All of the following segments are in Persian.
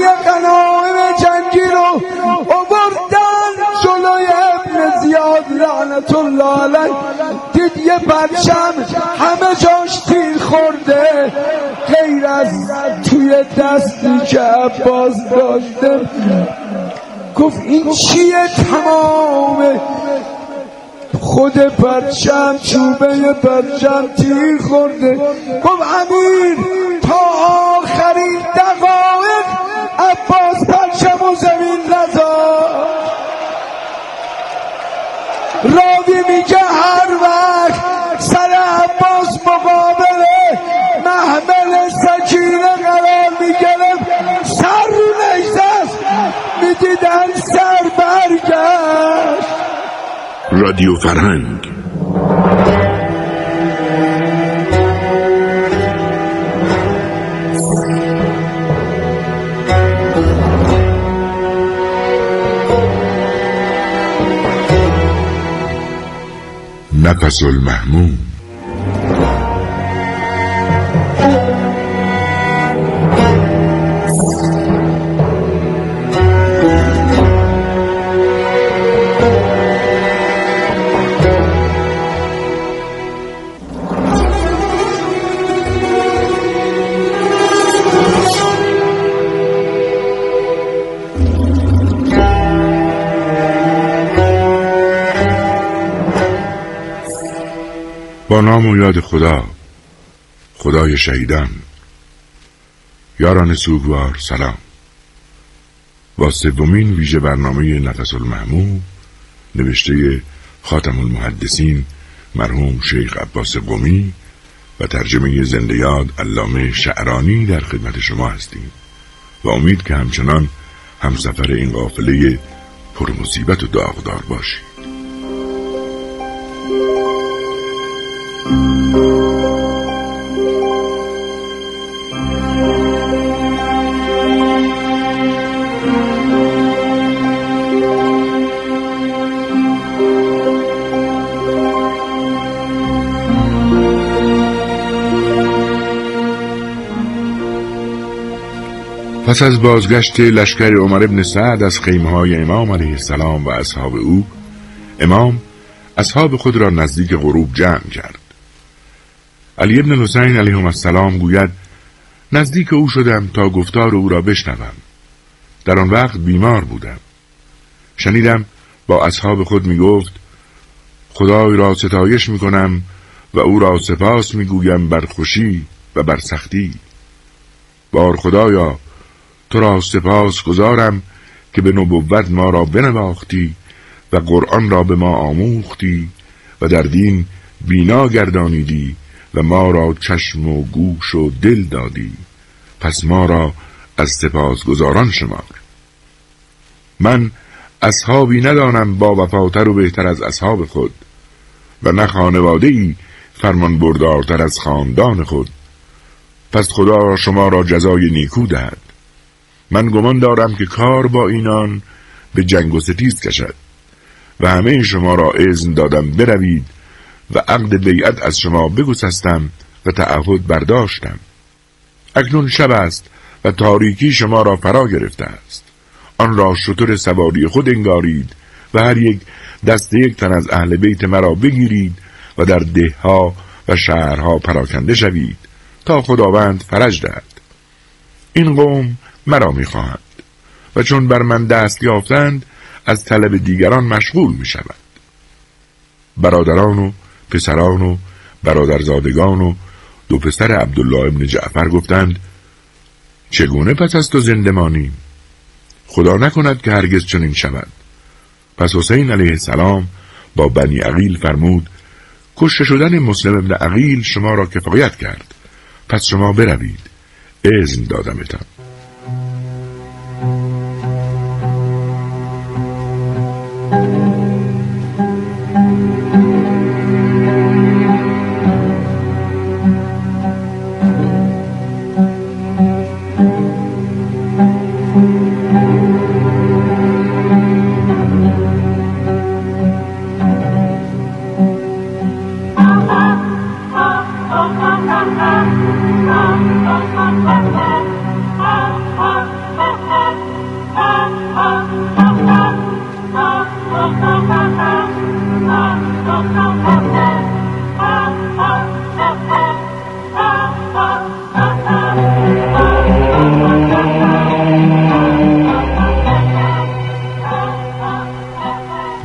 همه غنایم جنگی رو آوردن جلوی ابن زیاد لعنت الله علیه. دید یه پرچم همه جاش تیر خورده غیر از توی دستی که عباس داشته. گفت این چیه؟ تمام خود پرچم چوبه پرچم تیر خورده. گفت امیر تا آخرین دقایق عباس پرچم و زمین نذاشت. راوی میگه هر وقت سر عباس مقابل محمل سکینه قرار میگرفت سر رو نشست میدیدن سر برگشت. رادیو فرهنگ. نفس المحموم. با نام و یاد خدا، خدای شهیدان. یاران سوگوار سلام. با سومین ویژه برنامه نفس المحموم نوشته خاتم المحدثین مرحوم شیخ عباس قمی و ترجمه زنده یاد علامه شعرانی در خدمت شما هستیم و امید که همچنان همسفر این قافله پرمصیبت و داغدار باشید. پس از بازگشت لشکر عمر بن سعد از خیمه‌های امام علیه السلام و اصحاب او، امام اصحاب خود را نزدیک غروب جمع کرد. علی بن حسین علیهم السلام گوید نزدیک او شدم تا گفتار او را بشنوم. در آن وقت بیمار بودم. شنیدم با اصحاب خود می گفت خدای را ستایش می کنم و او را سپاس می گویم بر خوشی و بر سختی. بار خدایا تو را سپاس گزارم که به نبوت ما را بنواختی و قرآن را به ما آموختی و در دین بینا گردانیدی و ما را چشم و گوش و دل دادی، پس ما را از سپاسگزاران شمار. من اصحابی ندانم با وفاتر و بهتر از اصحاب خود و نه خانواده‌ای فرمان بردارتر از خاندان خود، پس خدا شما را جزای نیکو دهد. من گمان دارم که کار با اینان به جنگ و ستیز کشد و همه شما را اذن دادم بروید و عقد بیعت از شما بگسستم و تعهد برداشتم. اکنون شب است و تاریکی شما را فرا گرفته است. آن را شتر سواری خود انگارید و هر یک دست یک تن از اهل بیت مرا بگیرید و در دهها و شهرها پراکنده شوید تا خداوند فرج دهد. این قوم مرا می‌خواهند و چون بر من دست یافتند از طلب دیگران مشغول می‌شوند. برادران و پسران و برادرزادگان و دو پسر عبدالله ابن جعفر گفتند چگونه پس از تو زنده مانیم؟ خدا نکند که هرگز چنین شود. پس حسین علیه السلام با بنی عقیل فرمود کشته شدن مسلم ابن عقیل شما را کفایت کرد، پس شما بروید، اذن دادمتان.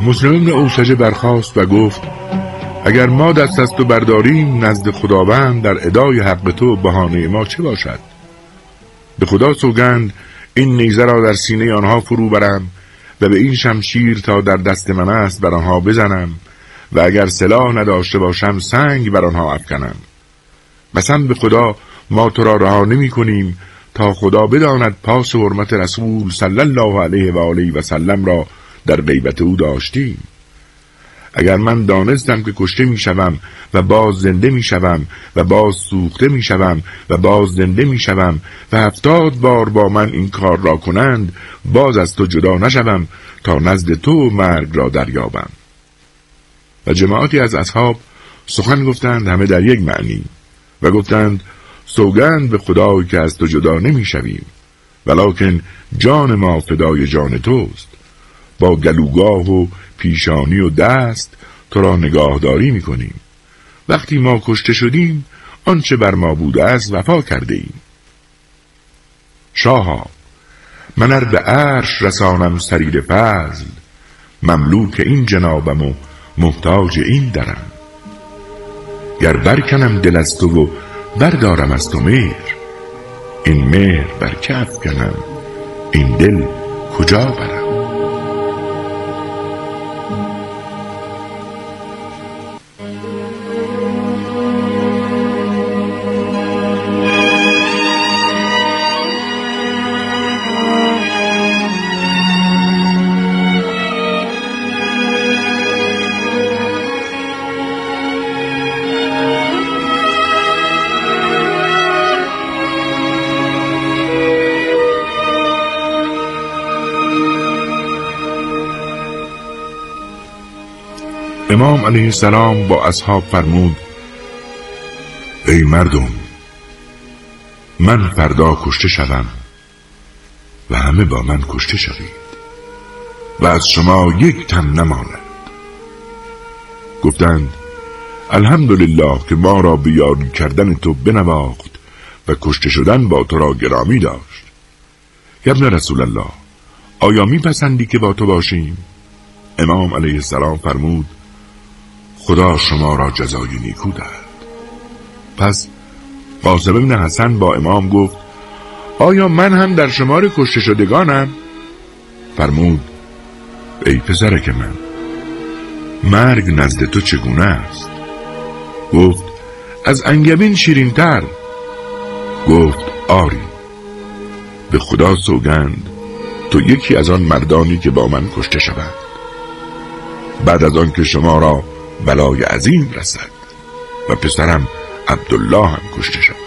مسلم بن اوسجه برخاست و گفت اگر ما دست از تو برداریم نزد خداوند در ادای حق تو بهانه ما چه باشد؟ به خدا سوگند این نیزه را در سینه آنها فرو برم و به این شمشیر تا در دست من است بر آنها بزنم و اگر سلاح نداشته باشم سنگ بر آنها افکنم. قسم به خدا ما تو را رها نمی کنیم تا خدا بداند پاس و حرمت رسول صلی الله علیه و آله و سلم را در غیبت او داشتیم. اگر من دانستم که کشته می شوم و باز زنده می شوم و باز سوخته می شوم و باز زنده می شوم و 70 بار با من این کار را کنند باز از تو جدا نشوم تا نزد تو مرگ را دریابم. و جماعتی از اصحاب سخن گفتند همه در یک معنی و گفتند سوگند به خدای که از تو جدا نمی شویم ولکن جان ما فدای جان توست. با گلوگاه و پیشانی و دست تو را نگاهداری می کنیم. وقتی ما کشته شدیم آنچه بر ما بوده است وفا کرده ایم. شاها من ار به عرش رسانم سریر فضل مملوک این جنابم و محتاج این درم. گر برکنم دل از تو و بردارم از تو مهر این مهر بر کف کنم این دل کجا برم. امام علیه السلام با اصحاب فرمود ای مردم من فردا کشته شوم و همه با من کشته شوید و از شما یک تن نماند. گفتند الحمدلله که ما را به یاری کردن تو بنواخت و کشته شدن با تو را گرامی داشت. ابن رسول الله آیا میپسندی که با تو باشیم؟ امام علیه السلام فرمود خدا شما را جزای نیکو دهد. پس قاسم بن حسن با امام گفت آیا من هم در شمار کشته شدگانم؟ فرمود ای پسرک من مرگ نزد تو چگونه است؟ گفت از انگبین شیرین تر. گفت آری به خدا سوگند تو یکی از آن مردانی که با من کشته شوند بعد از آن که شما را بلای عظیم رسد و پسرم عبدالله هم کشته شود.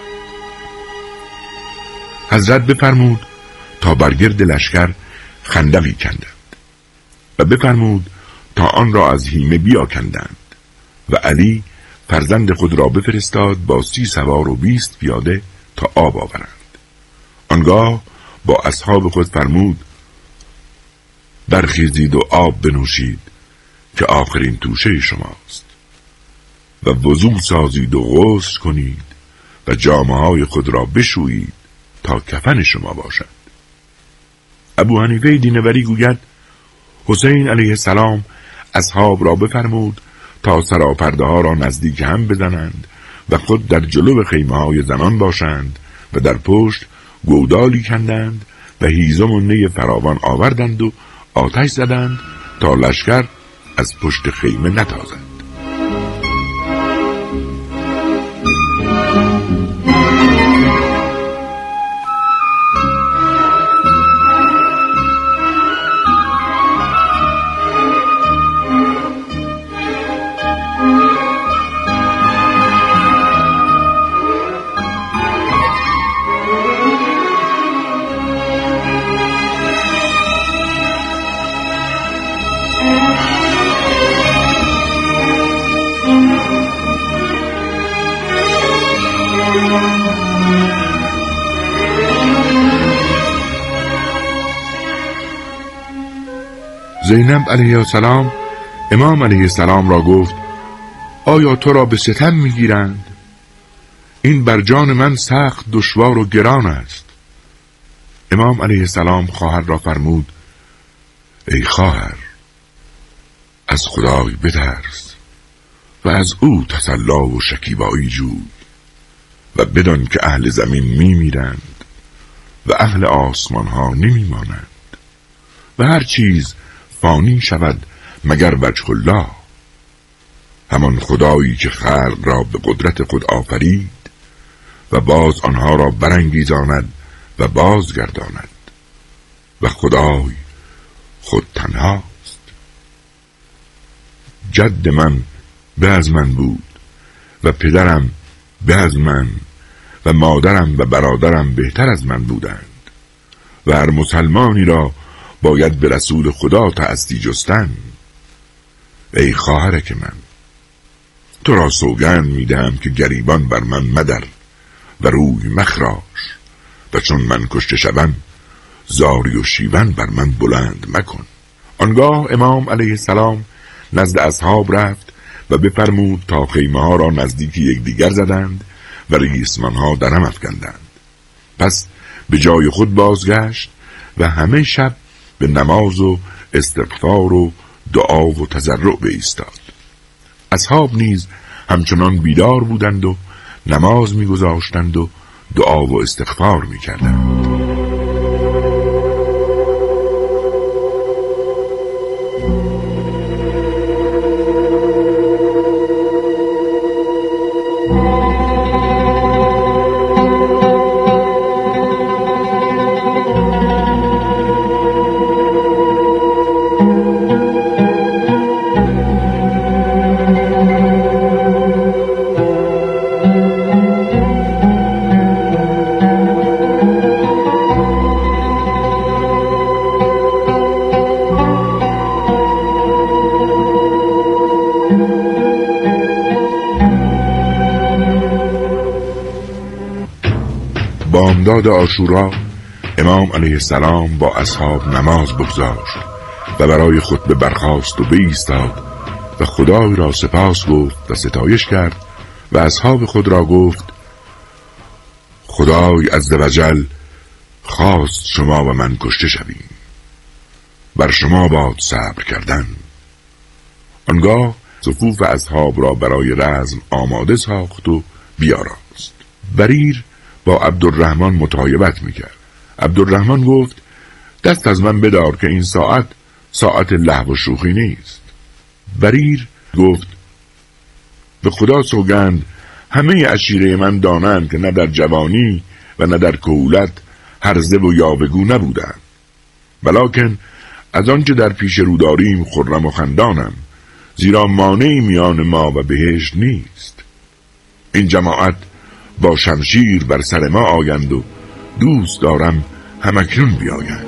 حضرت بفرمود تا برگرد لشکر خندقی کندند و بفرمود تا آن را از هیمه بیاکندند و علی فرزند خود را بفرستاد با 30 سوار و 20 پیاده تا آب آورند. آنگاه با اصحاب خود فرمود برخیزید و آب بنوشید که آخرین توشه شماست و وضو سازید و غسل کنید و جامه‌های خود را بشویید تا کفن شما باشد. ابو حنیفه دینوری گوید حسین علیه السلام اصحاب را بفرمود تا سراپرده ها را نزدیک هم بزنند و خود در جلو خیمه های زنان باشند و در پشت گودالی کندند و هیزم و نی فراوان آوردند و آتش زدند تا لشکر از پشت خیمه نتازد. زینب علیه السلام امام علیه السلام را گفت آیا تو را به ستم میگیرند؟ این بر جان من سخت دشوار و گران است. امام علیه السلام خواهر را فرمود ای خواهر از خدای بترس و از او تسلا و شکیبایی جوی و بدان که اهل زمین میمیرند و اهل آسمان ها نمیمانند و هر چیز فانی شود مگر وجه الله، همان خدایی که خلق را به قدرت خود آفرید و باز آنها را برانگیزاند و بازگرداند و خدای خود تنهاست. جد من به از من بود و پدرم به از من و مادرم و برادرم بهتر از من بودند و هر مسلمانی را باید به رسول خدا تعصی جستن. ای خواهرک من، تو را سوگند میدهم که گریبان بر من مدر و روی مخراش و چون من کشته شوم زاری و شیون بر من بلند مکن. آنگاه امام علیه السلام نزد اصحاب رفت و بفرمود تا خیمه ها را نزدیک یکدیگر زدند و ریسمان ها درهم افکندند. پس به جای خود بازگشت و همه شب به نماز و استغفار و دعا و تضرع بایستاد. اصحاب نیز همچنان بیدار بودند و نماز می‌گذاشتند و دعا و استغفار می‌کردند. بامداد عاشورا امام علیه السلام با اصحاب نماز بگذاشت و برای خطبه برخاست و بایستاد و خدای را سپاس گفت و ستایش کرد و اصحاب خود را گفت خدای عزوجل خواست شما و من کشته شویم، بر شما باد صبر کردن. آنگاه صفوف اصحاب را برای رزم آماده ساخت و بیاراست. بریر با عبدالرحمن مطایبت میکرد. عبدالرحمن گفت دست از من بدار که این ساعت لهو و شوخی نیست. بریر گفت به خدا سوگند همه عشیره من دانند که نه در جوانی و نه در کهولت هرزه و یاوه‌گو نبودند، ولکن از آنچه در پیش رو داریم خرم و خندانم، زیرا مانعی میان ما و بهشت نیست. این جماعت با شمشیر بر سر ما آیند و دوست دارم همکنون بیایند.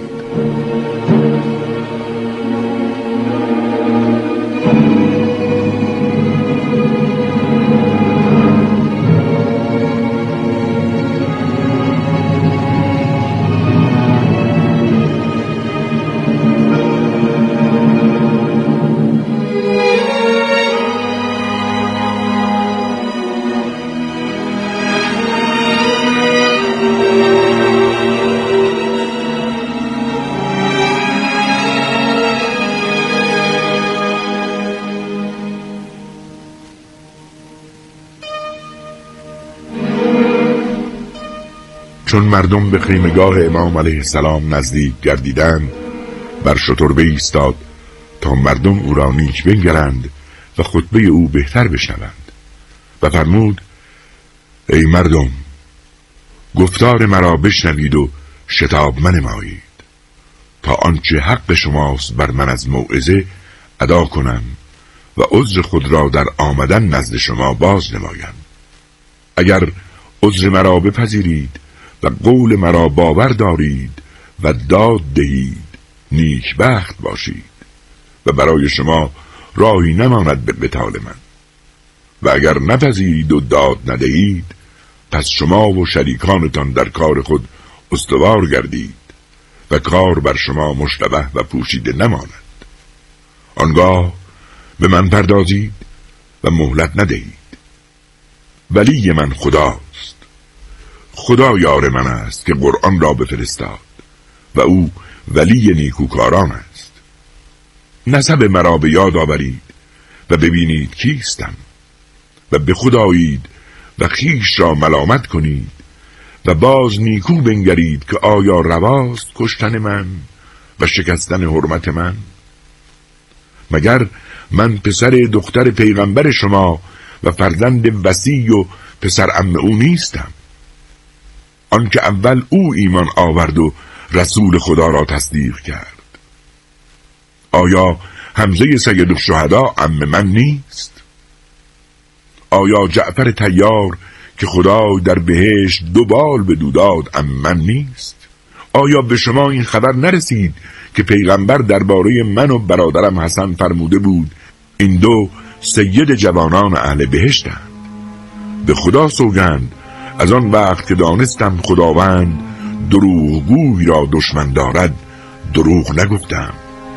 چون مردم به خیمگاه امام علیه السلام نزدیک گردیدند، بر شتر بایستاد تا مردم او را نیک بنگرند و خطبه او بهتر بشنوند و فرمود ای مردم، گفتار مرا بشنوید و شتاب منمایید تا آنچه حق شماست بر من از موعظه ادا کنم و عذر خود را در آمدن نزد شما باز نمایم. اگر عذر مرا بپذیرید و قول مرا باور دارید و داد دهید نیکبخت باشید و برای شما راهی نماند به قتال من، و اگر نپذیرید و داد ندهید پس شما و شریکانتان در کار خود استوار گردید و کار بر شما مشتبه و پوشیده نماند. آنگاه به من پردازید و مهلت ندهید. ولی من خداست، خدا یار من است که قرآن را بفرستاد و او ولی نیکوکاران است. نسب مرا به یاد آورید و ببینید کیستم و به خود آیید و خویش را ملامت کنید و باز نیکو بنگرید که آیا رواست کشتن من و شکستن حرمت من؟ مگر من پسر دختر پیغمبر شما و فرزند وصی و پسر عم او نیستم؟ آنکه اول او ایمان آورد و رسول خدا را تصدیق کرد. آیا حمزه سید الشهدا عم من نیست؟ آیا جعفر طیار که خدا در بهشت 2 بال بدو داد عم من نیست؟ آیا به شما این خبر نرسید که پیغمبر درباره من و برادرم حسن فرموده بود این 2 سید جوانان اهل بهشتند؟ به خدا سوگند از آن وقت که دانستم خداوند دروغگوی را دشمن دارد دروغ نگفتم.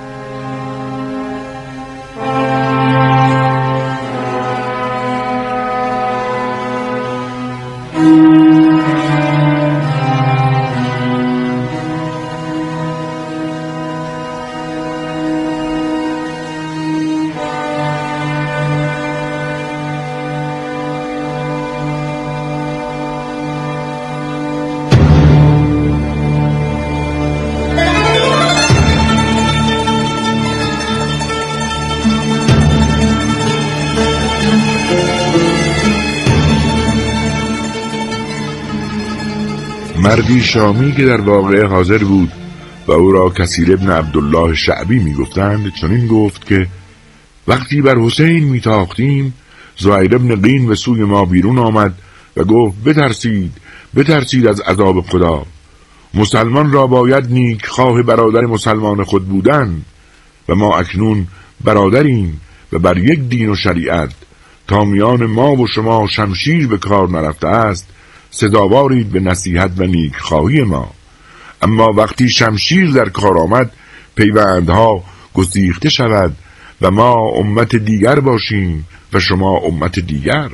مردی شامی که در واقعه حاضر بود و او را کثیر ابن عبدالله شعبی میگفتند چنین گفت که وقتی بر حسین میتاختیم زهیر ابن قین به سوی ما بیرون آمد و گفت بترسید از عذاب خدا. مسلمان را باید نیک خواه برادر مسلمان خود بودن و ما اکنون برادریم و بر یک دین و شریعت. تا میان ما و شما شمشیر به کار نرفته است سزاوارید به نصیحت و نیک خواهی ما. اما وقتی شمشیر در کار آمد پیوندها گسیخته شود و ما امت دیگر باشیم و شما امت دیگر.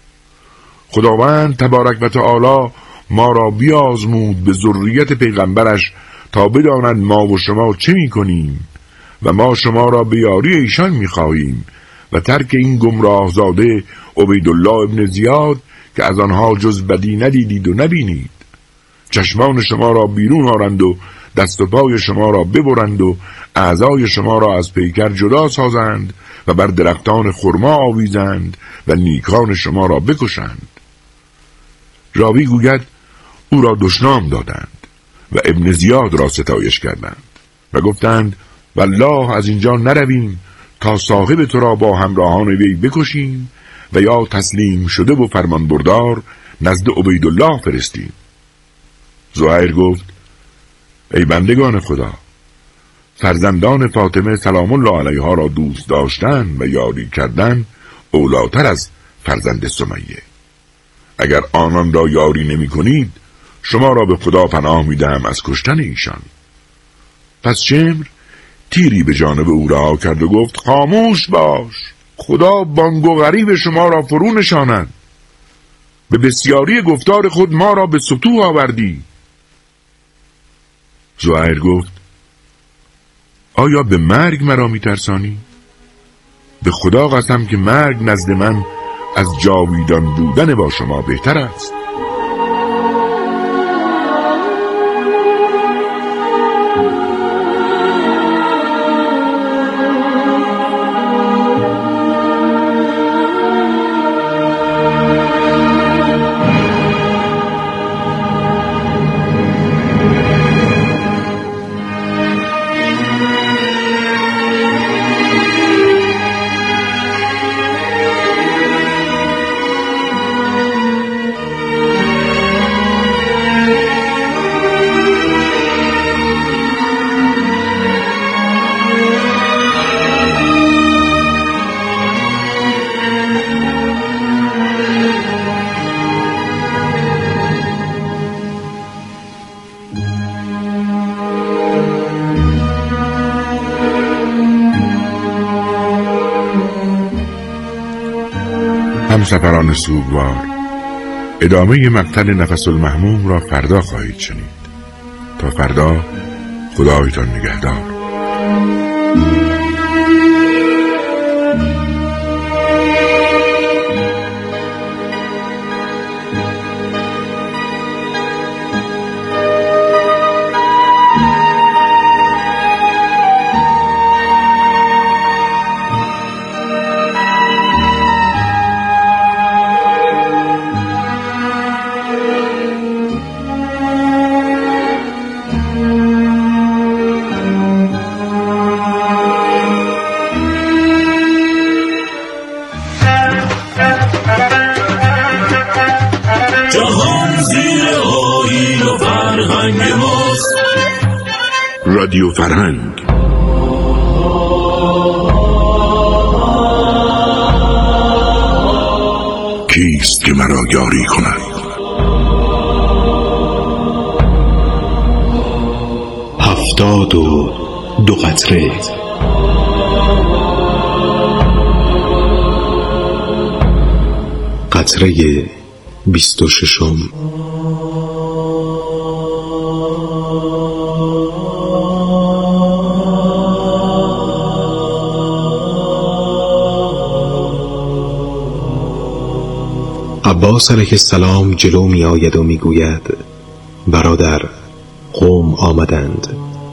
خداوند تبارک و تعالی ما را بیازمود به ذریت پیغمبرش تا بداند ما و شما چه می کنیم و ما شما را به یاری ایشان می خواهیم و ترک این گمراه زاده عبیدالله ابن زیاد که از آنها جز بدی ندیدید و نبینید. چشمان شما را بیرون آرند و دست و پای شما را ببرند و اعضای شما را از پیکر جدا سازند و بر درختان خرما آویزند و نیکان شما را بکشند. راوی گوید او را دشنام دادند و ابن زیاد را ستایش کردند و گفتند والله از اینجا نرویم تا صاحب تو را با همراهان وی بکشیم و یا تسلیم شده و فرمان بردار نزد عبیدالله فرستیم. زهیر گفت ای بندگان خدا، فرزندان فاطمه سلام الله علیها را دوست داشتن و یاری کردن اولاتر از فرزند سمیه. اگر آنان را یاری نمی کنید شما را به خدا پناه می دهم از کشتن ایشان. پس شمر تیری به جانب او رها کرد و گفت خاموش باش، خدا بانگ و غریب شما را فرو نشاند. به بسیاری گفتار خود ما را به سطوح آوردی. زهیر گفت آیا به مرگ مرا می‌ترسانی؟ به خدا قسم که مرگ نزد من از جاویدان بودن با شما بهتر است. همسفران سوگوار، ادامه مقتل نفس المحموم را فردا خواهید شنید. تا فردا، خدایتان نگهدار. رادیو فرهنگ. کیست که مرا یاری کند؟ 72 قطره. قطره 26. عباس علیه السلام جلو می آید و می گوید: برادر، قوم آمدند.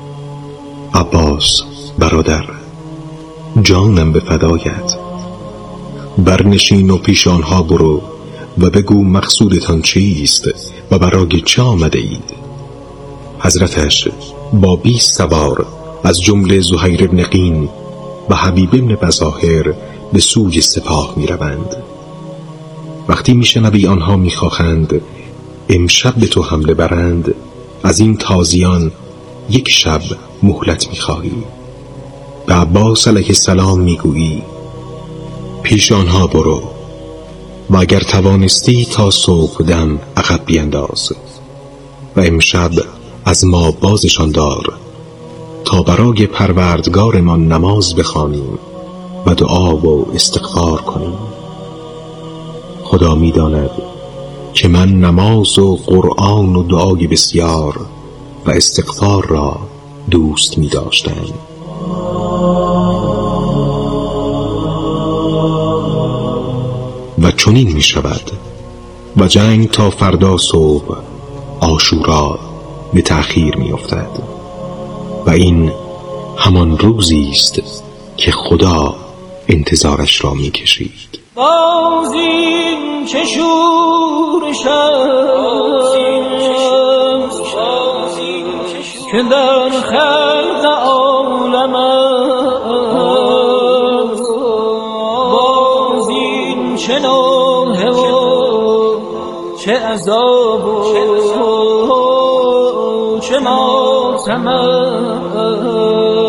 عباس: برادر، جانم به فدایت. برنشین و پیش آنها برو و بگو مقصودتان چیست و برای چه آمده اید؟ حضرتش با 20 سوار از جمله زهیر بن قین و حبیب بن بظاهر به سوی سپاه می روند. وقتی می شنوی آنها می خواهند امشب به تو حمله برند، از این تازیان 1 شب مهلت می خواهی. به عباس علیه السلام می گویی: پیش آنها برو و اگر توانستی تا صبح دم عقب بینداز و امشب از ما بازشان دار تا برای پروردگارمان نماز بخوانیم و دعا و استغفار کنیم. خدا می داند که من نماز و قرآن و دعای بسیار و استغفار را دوست می داشتم. و چنین می شود و جنگ تا فردا صبح عاشورا به تأخیر می افتد و این همان روزی است که خدا انتظارش را می کشید. باز این چه شورش است که در خلق عالم است. باز این چه نوحه و چه عذاب و چه ماتم است.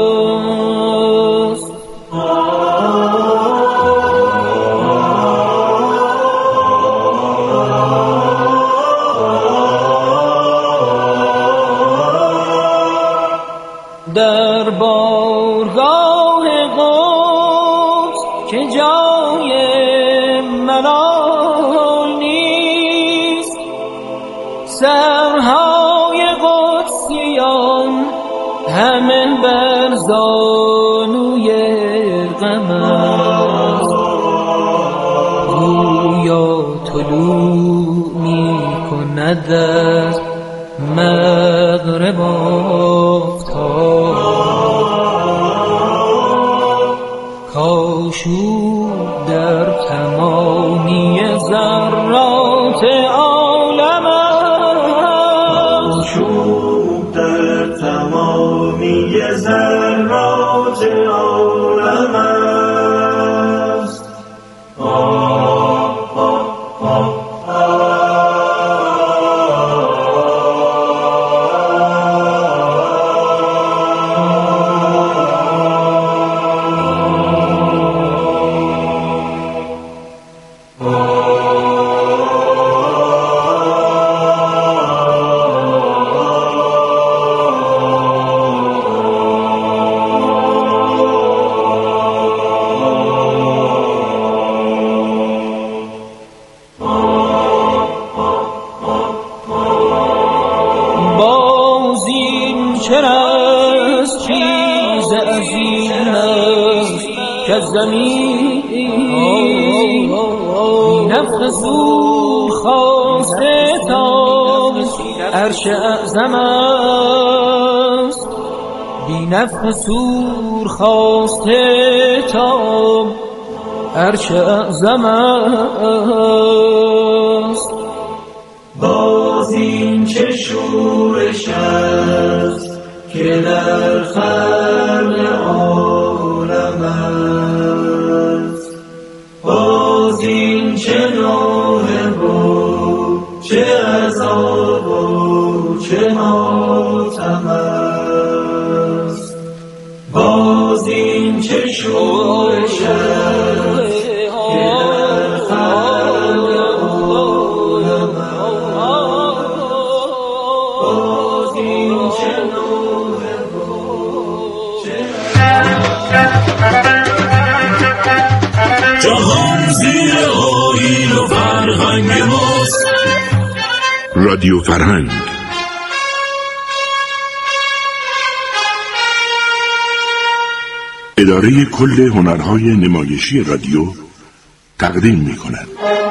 در بارگاه قدس که جای ملال نیست، سرهای قدسیان همه بر زانوی غم است. گویا طلوع می کند از مغرب کاشود در تمامی ذرات عالم است. کاشود در تمامی ذرات عالم است. چرا چیز عظیم است که زمین نفخ زور خواسته تا عرش اعظم است. بی نفخ زور خواسته تا عرش اعظم است. باز این چه شورش است که در خلق عالم است. باز این چه نوحه و چه عذاب و چه ماتم است. این چه شورش است که در خلق عالم باز این چه نوح جهان زیر آیین و فرهنگ ماست. رادیو فرهنگ اداره کل هنرهای نمایشی رادیو تقدیم می‌کند.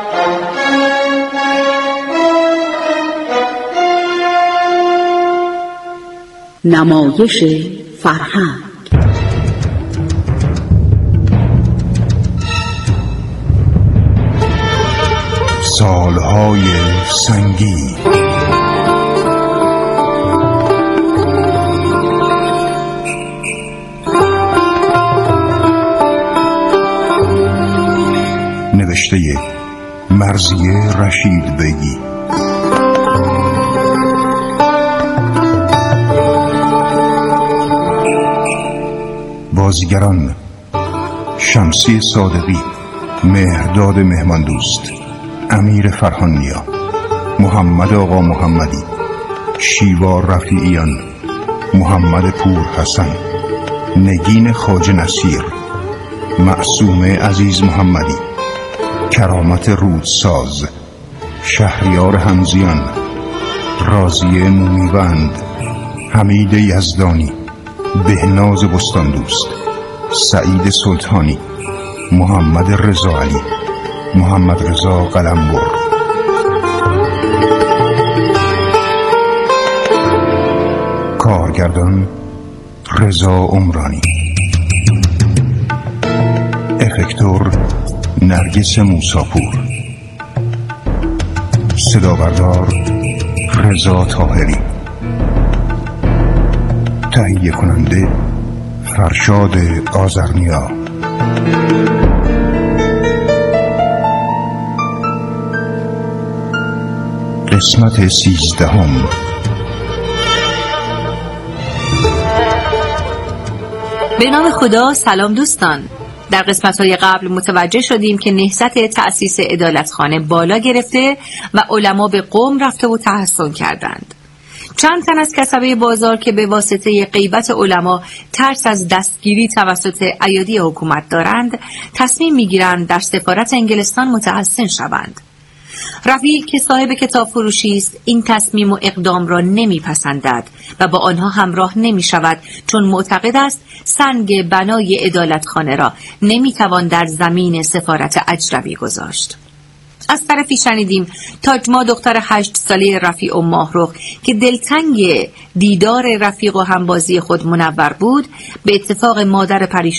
نمایش فرهنگ سالهای سنگین نوشته مرضیه رشید بیگی، بازیگران شمسی صادقی، مهرداد مهماندوست، امیر فرهانیا، محمد آقا محمدی، شیوا رفیعیان، محمد پور حسن، نگین خواجه نصیر، معصومه عزیز محمدی، کرامت رودساز، شهریار حمزیان، راضیه مومیوند، حمید یزدانی، بهناز بستاندوست، سعید سلطانی، محمد رضا علی، محمد رضا قلمبر. کارگردان رضا عمرانی، افکتور نرگس موساپور، صدا بردار رضا طاهری، تهیه کننده فرشاد آذرنیا. قسمت 13. به نام خدا. سلام دوستان. در قسمت‌های قبل متوجه شدیم که نهضت تأسیس عدالتخانه بالا گرفته و علما به قم رفته و تحصن کردند. چند تن از کسبه بازار که به واسطه غیبت علما ترس از دستگیری توسط ایادی حکومت دارند، تصمیم می‌گیرند در سفارت انگلستان متحصن شوند. رفیع که صاحب کتاب فروشی است، این تصمیم و اقدام را نمیپسندد و با آنها همراه نمی شود، چون معتقد است سنگ بنای عدالتخانه را نمیتوان در زمین سفارت اجنبی گذاشت. از طرفی شنیدیم تاجما دختر 8 ساله رفیع و ماهرخ که دلتنگ دیدار رفیق و همبازی خود منور بود، به اتفاق مادر پریشان